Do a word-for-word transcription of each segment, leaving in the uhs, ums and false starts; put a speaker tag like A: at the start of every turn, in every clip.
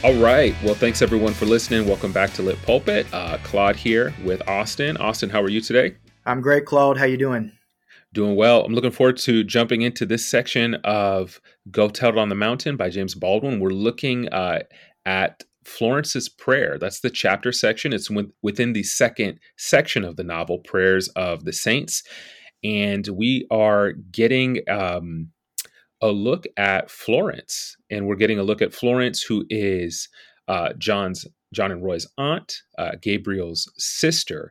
A: All right. Well, thanks everyone for listening. Welcome back to Lit Pulpit. Uh, Claude here with Austin. Austin, how are you today?
B: I'm great, Claude. How you doing?
A: Doing well. I'm looking forward to jumping into this section of Go Tell It on the Mountain by James Baldwin. We're looking uh, at Florence's Prayer. That's the chapter section. It's with, within the second section of the novel, Prayers of the Saints. And we are getting um, a look at Florence. And we're getting a look at Florence, who is uh, John's John and Roy's aunt, uh, Gabriel's sister.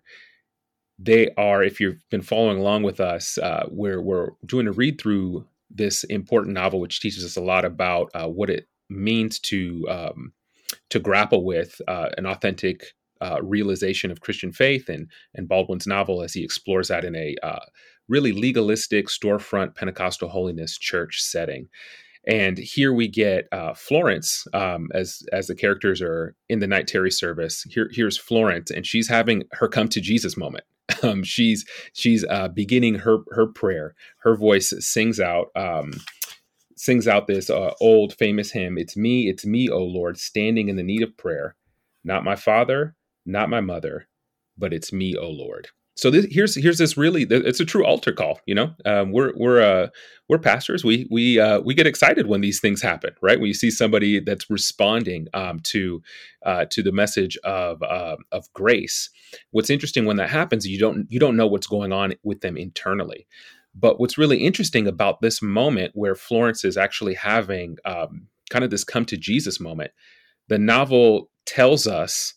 A: They are, if you've been following along with us, uh, we're, we're doing a read through this important novel, which teaches us a lot about uh, what it means to um, to grapple with uh, an authentic uh, realization of Christian faith, and and Baldwin's novel as he explores that in a uh, really legalistic storefront Pentecostal holiness church setting. And here we get uh, Florence um, as as the characters are in the night Terry service. Here, here's Florence, and she's having her come to Jesus moment. Um, she's she's uh, beginning her her prayer. Her voice sings out um, sings out this uh, old famous hymn. It's me, it's me, O Lord, standing in the need of prayer. Not my father, not my mother, but it's me, O Lord. So this, here's here's this really, it's a true altar call. You know, um, we're we're uh, we're pastors. We we uh, we get excited when these things happen, right? When you see somebody that's responding um, to uh, to the message of uh, of grace. What's interesting when that happens, you don't you don't know what's going on with them internally. But what's really interesting about this moment where Florence is actually having um, kind of this come to Jesus moment, the novel tells us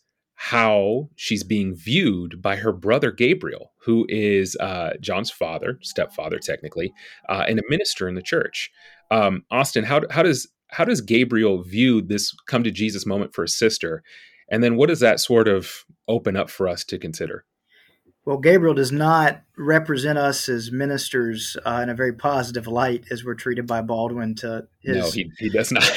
A: how she's being viewed by her brother Gabriel, who is uh, John's father, stepfather technically, uh, and a minister in the church. Um, Austin, how how does how does Gabriel view this come to Jesus moment for his sister, and then what does that sort of open up for us to consider?
B: Well, Gabriel does not represent us as ministers uh, in a very positive light as we're treated by Baldwin to his
A: No, he, he does not.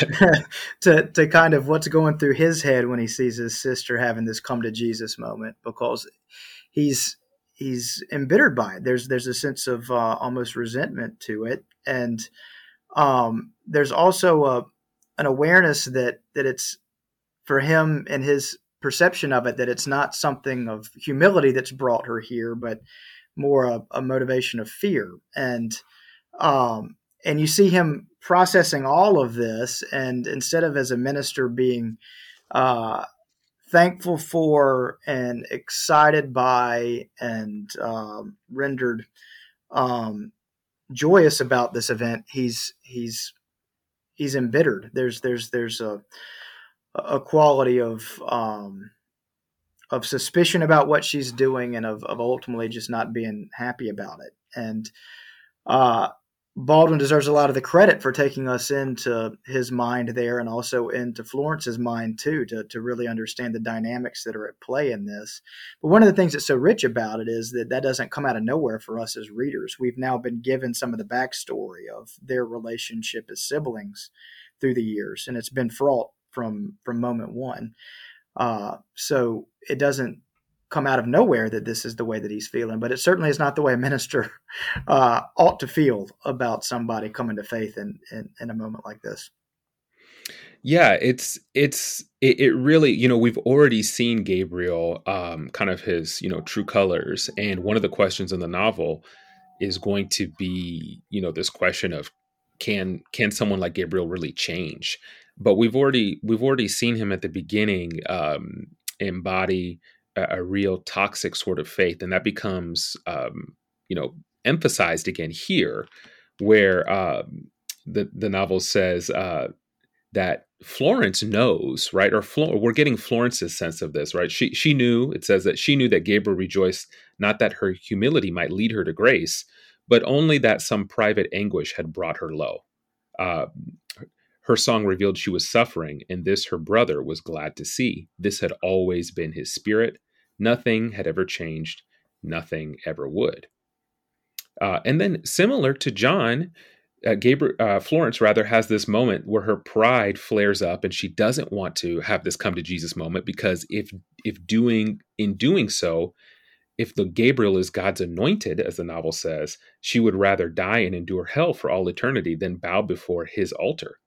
B: to to kind of what's going through his head when he sees his sister having this come to Jesus moment, because he's he's embittered by it. There's there's a sense of uh, almost resentment to it, and um, there's also a an awareness that that it's for him and his perception of it, that it's not something of humility that's brought her here, but more a, a motivation of fear. And um, and you see him processing all of this, and instead of as a minister being uh, thankful for and excited by and um, rendered um, joyous about this event, he's he's he's embittered. There's there's there's a a quality of um, of suspicion about what she's doing, and of, of ultimately just not being happy about it. And uh, Baldwin deserves a lot of the credit for taking us into his mind there, and also into Florence's mind too, to, to really understand the dynamics that are at play in this. But one of the things that's so rich about it is that that doesn't come out of nowhere for us as readers. We've now been given some of the backstory of their relationship as siblings through the years, and it's been fraught from from moment one. Uh, so it doesn't come out of nowhere that this is the way that he's feeling, but it certainly is not the way a minister uh, ought to feel about somebody coming to faith in, in, in a moment like this.
A: Yeah, it's it's it, it really, you know, we've already seen Gabriel um, kind of his, you know, true colors. And one of the questions in the novel is going to be, you know, this question of can can someone like Gabriel really change? But we've already we've already seen him at the beginning um, embody a, a real toxic sort of faith, and that becomes um, you know emphasized again here, where um, the the novel says uh, that Florence knows, right? Or Flo- we're getting Florence's sense of this, right? She she knew. It says that she knew that Gabriel rejoiced not that her humility might lead her to grace, but only that some private anguish had brought her low. Uh, Her song revealed she was suffering, and this her brother was glad to see. This had always been his spirit. Nothing had ever changed. Nothing ever would. Uh, and then, similar to John, uh, Gabriel, uh, Florence rather has this moment where her pride flares up, and she doesn't want to have this come to Jesus moment, because if if doing in doing so, if the Gabriel is God's anointed, as the novel says, she would rather die and endure hell for all eternity than bow before his altar.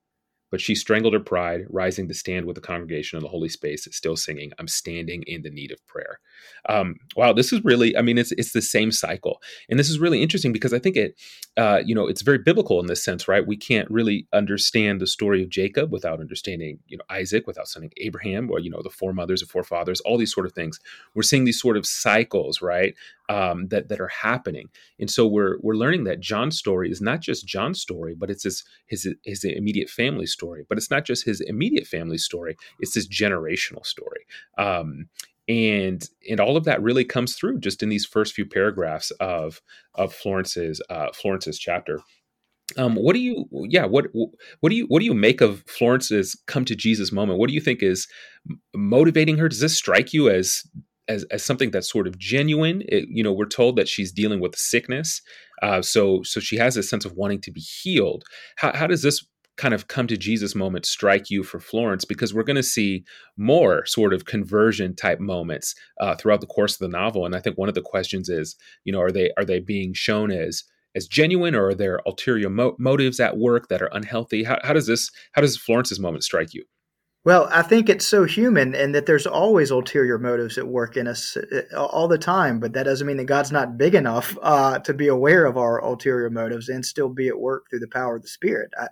A: But she strangled her pride, rising to stand with the congregation in the holy space, still singing, "I'm standing in the need of prayer." Um, wow, this is really, I mean, it's it's the same cycle. And this is really interesting because I think it, uh, you know, it's very biblical in this sense, right? We can't really understand the story of Jacob without understanding, you know, Isaac, without understanding Abraham, or, you know, the foremothers and forefathers, all these sort of things. We're seeing these sort of cycles, right? Um, that that are happening. And so we're we're learning that John's story is not just John's story, but it's his his his immediate family story. But it's not just his immediate family story; it's his generational story. Um, and and all of that really comes through just in these first few paragraphs of of Florence's uh, Florence's chapter. Um, what do you, yeah, what what do you what do you make of Florence's come to Jesus moment? What do you think is m- motivating her? Does this strike you as as, as something that's sort of genuine? It, you know, we're told that she's dealing with sickness, uh, so so she has a sense of wanting to be healed. How, how does this kind of come to Jesus moment strike you for Florence? Because we're going to see more sort of conversion type moments uh, throughout the course of the novel, and I think one of the questions is, you know, are they are they being shown as as genuine, or are there ulterior mo- motives at work that are unhealthy? How, how does this how does Florence's moment strike you?
B: Well, I think it's so human and that there's always ulterior motives at work in us uh, all the time, but that doesn't mean that God's not big enough uh, to be aware of our ulterior motives and still be at work through the power of the Spirit. I,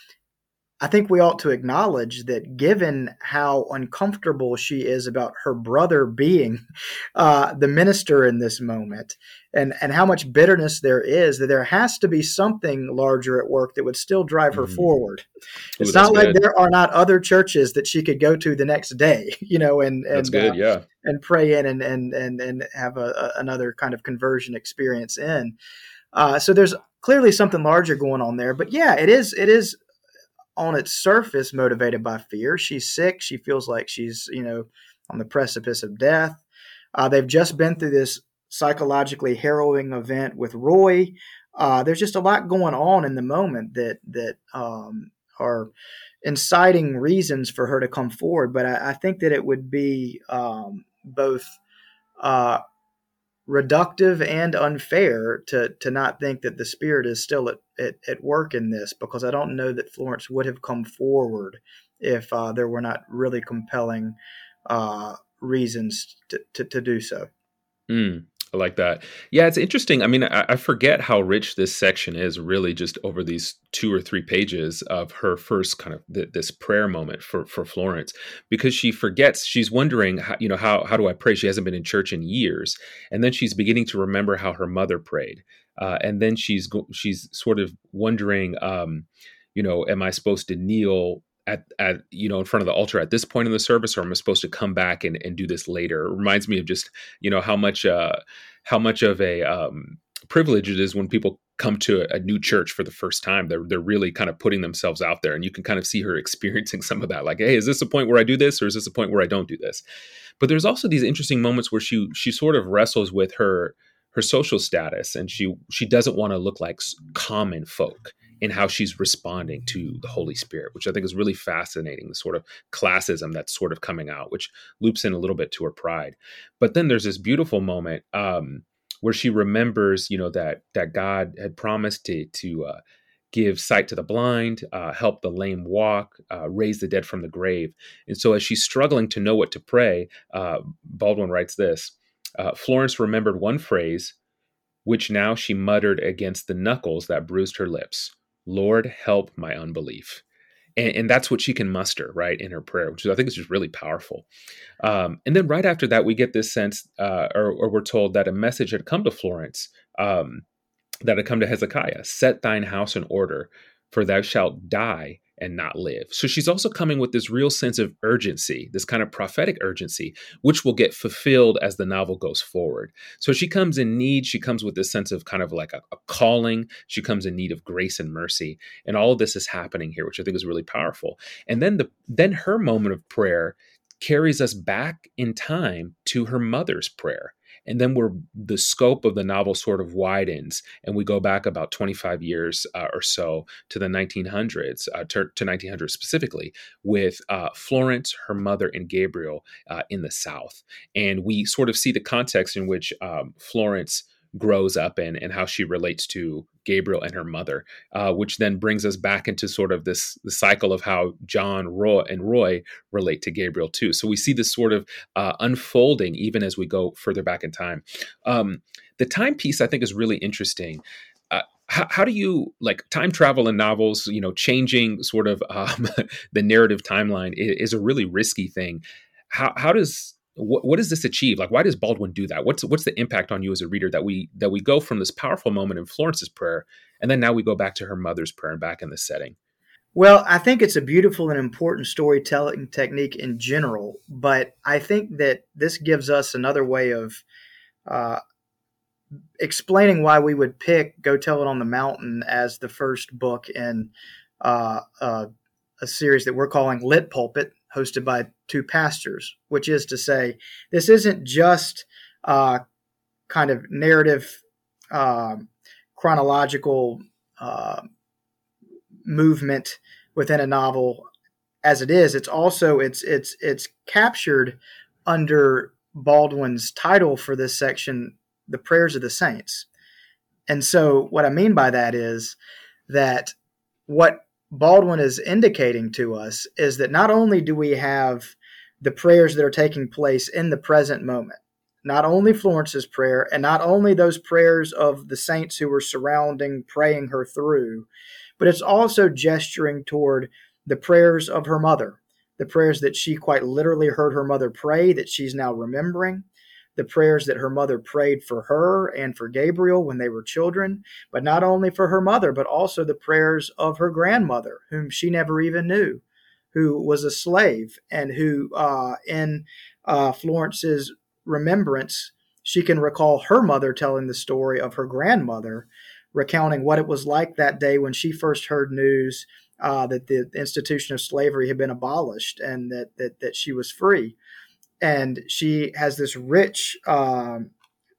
B: I think we ought to acknowledge that given how uncomfortable she is about her brother being uh, the minister in this moment, and, and how much bitterness there is, that there has to be something larger at work that would still drive her
A: Mm.
B: forward.
A: Ooh,
B: It's
A: that's
B: not like
A: good.
B: there are not other churches that she could go to the next day, you know, and
A: That's
B: and uh,
A: good. Yeah.
B: and pray in and and and and have a, a, another kind of conversion experience in. Uh, so there's clearly something larger going on there. But yeah, it is it is on its surface motivated by fear. She's sick. She feels like she's, you know, on the precipice of death. Uh, they've just been through this psychologically harrowing event with Roy. Uh, there's just a lot going on in the moment that that um, are inciting reasons for her to come forward. But I, I think that it would be um, both uh, reductive and unfair to to not think that the Spirit is still at, at, at work in this, because I don't know that Florence would have come forward if uh, there were not really compelling uh, reasons to, to, to do so.
A: Mm, I like that. Yeah, it's interesting. I mean, I, I forget how rich this section is, really, just over these two or three pages of her first kind of th- this prayer moment for for Florence, because she forgets. She's wondering, how, you know, how how do I pray? She hasn't been in church in years, and then she's beginning to remember how her mother prayed, uh, and then she's go- she's sort of wondering, um, you know, am I supposed to kneel at, at you know in front of the altar at this point in the service, or am I supposed to come back and, and do this later? It reminds me of just, you know, how much uh how much of a um privilege it is when people come to a, a new church for the first time. They're they're really kind of putting themselves out there, and you can kind of see her experiencing some of that. Like, hey, is this a point where I do this, or is this a point where I don't do this? But there's also these interesting moments where she she sort of wrestles with her her social status, and she she doesn't want to look like s- common folk in how she's responding to the Holy Spirit, which I think is really fascinating, the sort of classism that's sort of coming out, which loops in a little bit to her pride. But then there's this beautiful moment um, where she remembers, you know, that that God had promised to to uh, give sight to the blind, uh, help the lame walk, uh, raise the dead from the grave. And so, as she's struggling to know what to pray, uh, Baldwin writes this: uh, Florence remembered one phrase, which now she muttered against the knuckles that bruised her lips: "Lord, help my unbelief." And, and that's what she can muster, right, in her prayer, which I think is just really powerful. Um, and then right after that, we get this sense, uh, or, or we're told that a message had come to Florence, um, that had come to Hezekiah: "Set thine house in order, for thou shalt die and not live." So she's also coming with this real sense of urgency, this kind of prophetic urgency, which will get fulfilled as the novel goes forward. So she comes in need. She comes with this sense of kind of like a, a calling. She comes in need of grace and mercy. And all of this is happening here, which I think is really powerful. And then the then her moment of prayer carries us back in time to her mother's prayer. And then we're the scope of the novel sort of widens, and we go back about twenty-five years uh, or so to the nineteen hundreds, uh, to, to nineteen hundred specifically, with uh, Florence, her mother, and Gabriel uh, in the South. And we sort of see the context in which um, Florence grows up in and how she relates to Gabriel and her mother, uh, which then brings us back into sort of this the cycle of how John, Roy, and Roy relate to Gabriel too. So we see this sort of uh, unfolding even as we go further back in time. Um, the time piece I think is really interesting. Uh, how, how do you like time travel in novels? You know, changing sort of um, the narrative timeline is, is a really risky thing. How how does what, what does this achieve? Like, why does Baldwin do that? What's what's the impact on you as a reader that we that we go from this powerful moment in Florence's prayer, and then now we go back to her mother's prayer and back in this setting?
B: Well, I think it's a beautiful and important storytelling technique in general, but I think that this gives us another way of uh, explaining why we would pick Go Tell It on the Mountain as the first book in uh, uh, a series that we're calling Lit Pulpit, hosted by two pastors, which is to say, this isn't just uh, kind of narrative, uh, chronological uh, movement within a novel as it is. It's also it's it's it's captured under Baldwin's title for this section, The Prayers of the Saints. And so what I mean by that is that what Baldwin is indicating to us is that not only do we have the prayers that are taking place in the present moment, not only Florence's prayer and not only those prayers of the saints who were surrounding, praying her through, but it's also gesturing toward the prayers of her mother, the prayers that she quite literally heard her mother pray, that she's now remembering, the prayers that her mother prayed for her and for Gabriel when they were children, but not only for her mother, but also the prayers of her grandmother, whom she never even knew, who was a slave, and who uh, in uh, Florence's remembrance, she can recall her mother telling the story of her grandmother, recounting what it was like that day when she first heard news uh, that the institution of slavery had been abolished and that that, that she was free. And she has this rich, um,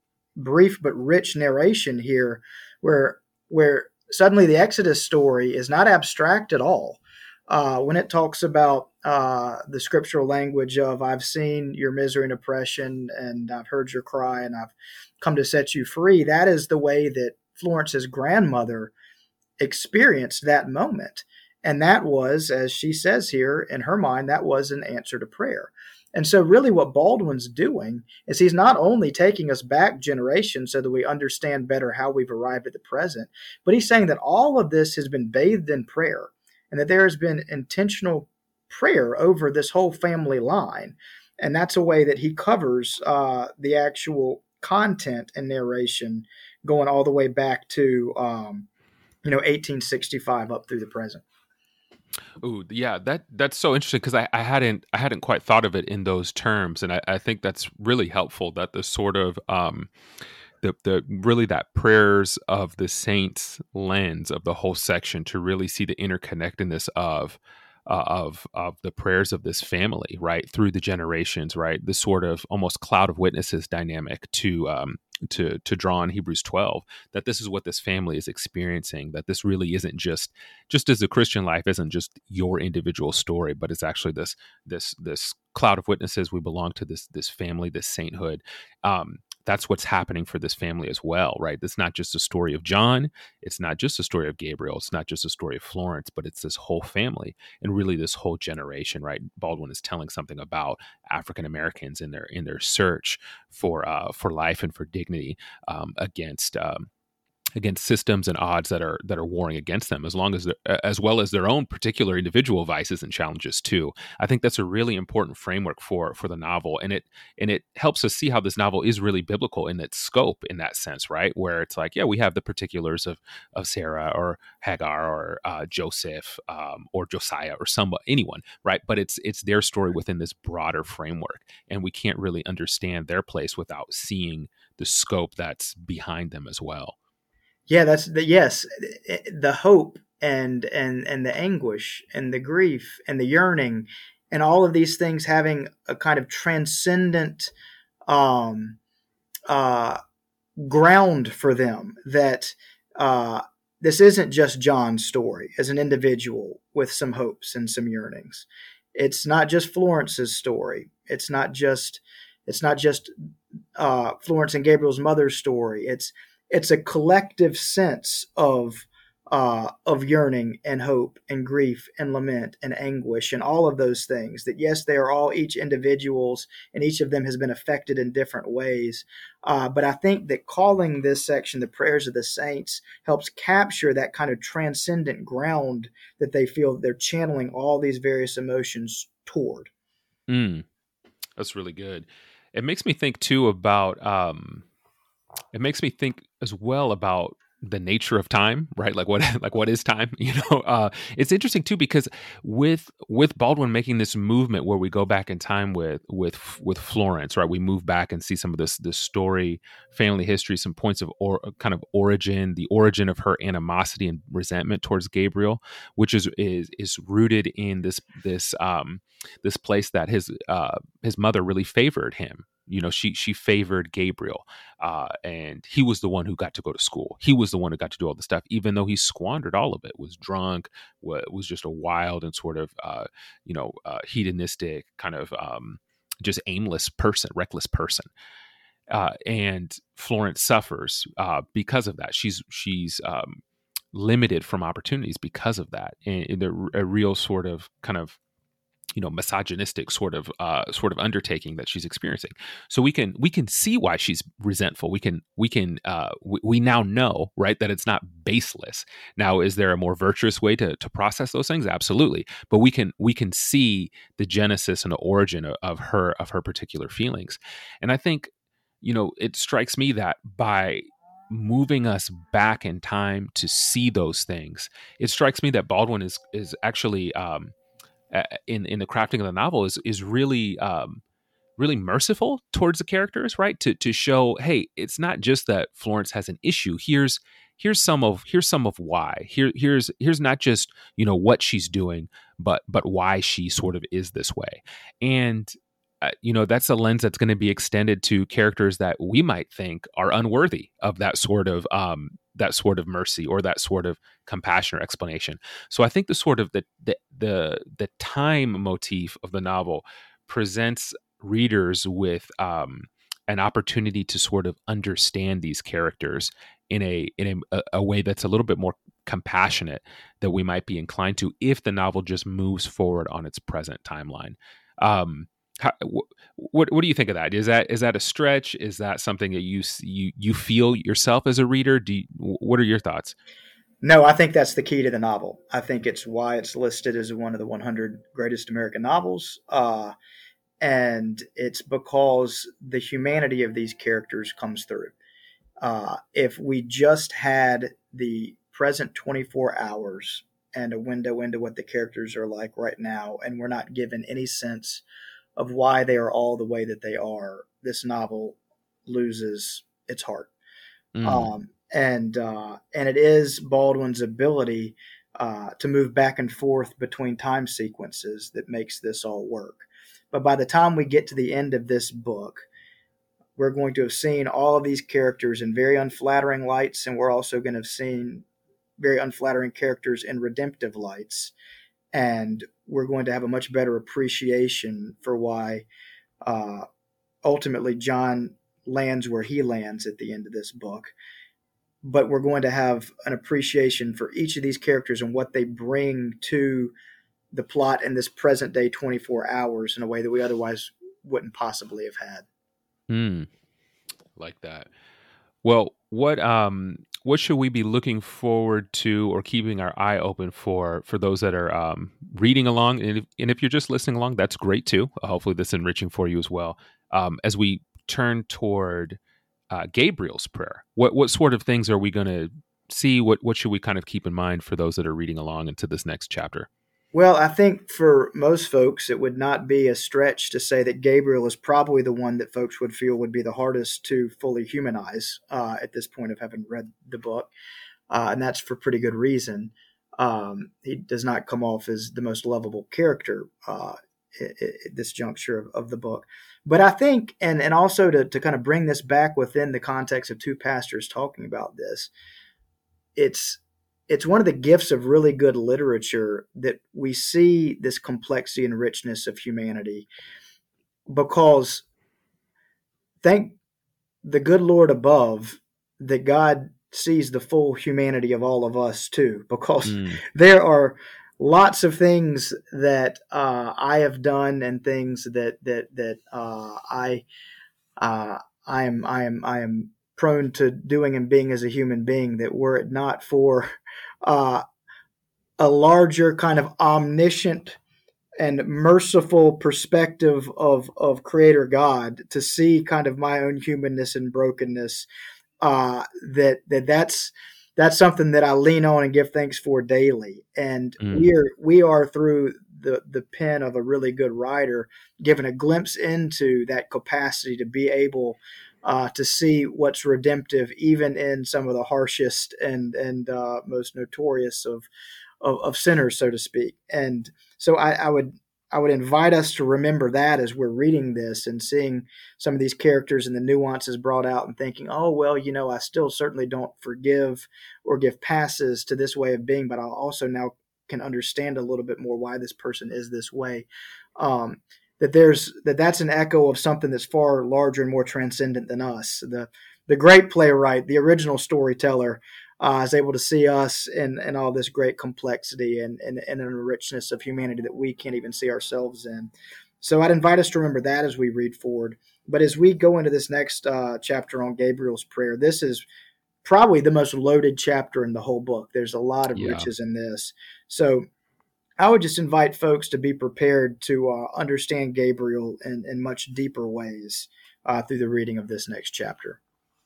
B: brief but rich narration here where where suddenly the Exodus story is not abstract at all. Uh, when it talks about uh, the scriptural language of I've seen your misery and oppression and I've heard your cry and I've come to set you free, that is the way that Florence's grandmother experienced that moment. And that was, as she says here, in her mind, that was an answer to prayer. And so really what Baldwin's doing is he's not only taking us back generations so that we understand better how we've arrived at the present, but he's saying that all of this has been bathed in prayer and that there has been intentional prayer over this whole family line. And that's a way that he covers uh, the actual content and narration going all the way back to, um, you know, eighteen sixty-five up through the present.
A: Ooh, yeah, that that's so interesting because I, I hadn't I hadn't quite thought of it in those terms, and I, I think that's really helpful. That the sort of um, the the really that prayers of the saints lens of the whole section to really see the interconnectedness of uh, of of the prayers of this family, right, through the generations, right, the sort of almost cloud of witnesses dynamic to um, to to draw on Hebrews twelve, that this is what this family is experiencing, that this really isn't just just as the Christian life isn't just your individual story, but it's actually this this this cloud of witnesses. We belong to this this family, this sainthood. Um, that's what's happening for this family as well, right? It's not just a story of John. It's not just a story of Gabriel. It's not just a story of Florence, but it's this whole family and really this whole generation, right? Baldwin is telling something about African Americans in their in their search for uh, for life and for dignity um, against. Um, against systems and odds that are that are warring against them, as long as as well as their own particular individual vices and challenges too. I think that's a really important framework for for the novel, and it and it helps us see how this novel is really biblical in its scope, in that sense, right? Where it's like, yeah, we have the particulars of of Sarah or Hagar or uh, Joseph um, or Josiah or someone, anyone, right? But it's it's their story within this broader framework, and we can't really understand their place without seeing the scope that's behind them as well.
B: Yeah, that's the yes, the hope and and and the anguish and the grief and the yearning and all of these things having a kind of transcendent um, uh, ground for them, that uh, this isn't just John's story as an individual with some hopes and some yearnings. It's not just Florence's story. It's not just it's not just uh, Florence and Gabriel's mother's story. It's it's a collective sense of uh, of yearning and hope and grief and lament and anguish and all of those things. That yes, they are all each individuals, and each of them has been affected in different ways. Uh, but I think that calling this section the prayers of the saints helps capture that kind of transcendent ground that they feel that they're channeling all these various emotions toward.
A: Mm, that's really good. It makes me think too about um, it makes me think as well about the nature of time, right? Like what like what is time? You know, uh, it's interesting too because with with Baldwin making this movement where we go back in time with with with Florence, right? We move back and see some of this this story, family history, some points of or kind of origin, the origin of her animosity and resentment towards Gabriel, which is is is rooted in this this um this place that his uh his mother really favored him. You know, she she favored Gabriel, uh, and he was the one who got to go to school. He was the one who got to do all the stuff, even though he squandered all of it. Was drunk, was, was just a wild and sort of uh, you know uh, hedonistic kind of um, just aimless person, reckless person. Uh, and Florence suffers uh, because of that. She's she's um, limited from opportunities because of that, and, and a, a real sort of kind of you know misogynistic sort of uh sort of undertaking that she's experiencing. So we can we can see why she's resentful. We can we can uh we, we now know, right, that it's not baseless. Now, is there a more virtuous way to to process those things? Absolutely. But we can we can see the genesis and the origin of, of her of her particular feelings. And I think, you know, it strikes me that by moving us back in time to see those things, it strikes me that Baldwin is is actually um uh, in in the crafting of the novel is is really um, really merciful towards the characters, right? To to show, hey, it's not just that Florence has an issue. Here's here's some of here's some of why. Here here's here's not just you know what she's doing, but but why she sort of is this way. And uh, you know that's a lens that's going to be extended to characters that we might think are unworthy of that sort of um, that sort of mercy or that sort of compassion or explanation. So I think the sort of the the the, the time motif of the novel presents readers with um, an opportunity to sort of understand these characters in a in a, a way that's a little bit more compassionate that we might be inclined to if the novel just moves forward on its present timeline. Um, how, what what do you think of that? Is that is that a stretch? Is that something that you you you feel yourself as a reader? Do you, what are your thoughts?
B: No, I think that's the key to the novel. I think it's why it's listed as one of the one hundred greatest American novels. Uh, and it's because the humanity of these characters comes through. Uh, if we just had the present twenty-four hours and a window into what the characters are like right now, and we're not given any sense of why they are all the way that they are, this novel loses its heart.
A: Mm,
B: Um, and uh, and it is Baldwin's ability uh, to move back and forth between time sequences that makes this all work. But by the time we get to the end of this book, we're going to have seen all of these characters in very unflattering lights, and we're also going to have seen very unflattering characters in redemptive lights. And we're going to have a much better appreciation for why uh, ultimately John lands where he lands at the end of this book. But we're going to have an appreciation for each of these characters and what they bring to the plot in this present day twenty-four hours in a way that we otherwise wouldn't possibly have had.
A: mm, like that. Well, what um what should we be looking forward to or keeping our eye open for for those that are um, reading along? And if, and if you're just listening along, that's great too. Uh, hopefully, this is enriching for you as well. Um, as we turn toward uh, Gabriel's prayer, what what sort of things are we going to see? What what should we kind of keep in mind for those that are reading along into this next chapter?
B: Well, I think for most folks, it would not be a stretch to say that Gabriel is probably the one that folks would feel would be the hardest to fully humanize uh, at this point of having read the book. Uh, and that's for pretty good reason. Um, he does not come off as the most lovable character uh, at, at this juncture of, of the book. But I think, and, and also to, to kind of bring this back within the context of two pastors talking about this, it's it's one of the gifts of really good literature that we see this complexity and richness of humanity because thank the good Lord above, that God sees the full humanity of all of us too, because
A: Mm.
B: there are lots of things that uh, I have done and things that that that uh, I uh, I am I am I am prone to doing and being as a human being, that were it not for uh, a larger kind of omniscient and merciful perspective of of Creator God, to see kind of my own humanness and brokenness, uh, that that that's that's something that I lean on and give thanks for daily. And
A: Mm.
B: we are we are through the the pen of a really good writer given a glimpse into that capacity to be able uh, to see what's redemptive, even in some of the harshest and and uh, most notorious of, of of sinners, so to speak. And so I, I would I would invite us to remember that as we're reading this and seeing some of these characters and the nuances brought out, and thinking, oh, well, you know, I still certainly don't forgive or give passes to this way of being, but I also now can understand a little bit more why this person is this way. Um, that there's that that's an echo of something that's far larger and more transcendent than us. The the great playwright, the original storyteller, uh, is able to see us in, in all this great complexity and, and, and in a richness of humanity that we can't even see ourselves in. So I'd invite us to remember that as we read forward. But as we go into this next uh, chapter on Gabriel's prayer, this is probably the most loaded chapter in the whole book. There's a lot of
A: Yeah.
B: riches in this. So I would just invite folks to be prepared to uh, understand Gabriel in, in much deeper ways uh, through the reading of this next chapter.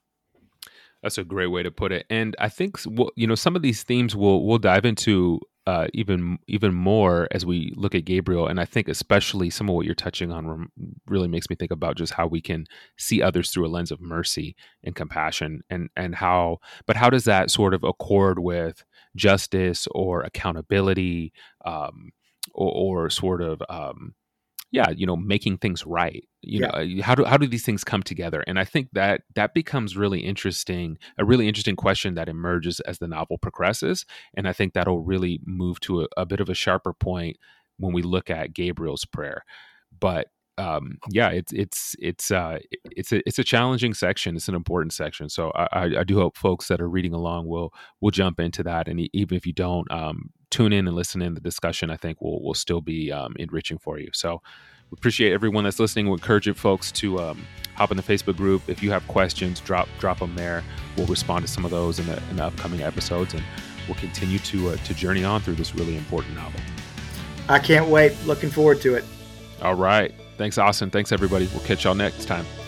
A: That's a great way to put it. And I think, you know, some of these themes we'll we'll dive into uh, even even more as we look at Gabriel. And I think especially some of what you're touching on really makes me think about just how we can see others through a lens of mercy and compassion, and and how, but how does that sort of accord with justice or accountability, um, or, or sort of um, yeah, you know, making things right. You
B: Yeah.
A: know, how do how do these things come together? And I think that that becomes really interesting, a really interesting question that emerges as the novel progresses. And I think that'll really move to a, a bit of a sharper point when we look at Gabriel's prayer. But um, yeah, it's it's it's uh, it's a it's a challenging section. It's an important section. So I, I do hope folks that are reading along will will jump into that. And even if you don't, um, tune in and listen in the discussion. I think will will still be um, enriching for you. So we appreciate everyone that's listening. We encourage you folks to um, hop in the Facebook group. If you have questions, drop drop them there. We'll respond to some of those in the, in the upcoming episodes, and we'll continue to uh, to journey on through this really important novel.
B: I can't wait. Looking forward to it.
A: All right. Thanks, Austin. Thanks, everybody. We'll catch y'all next time.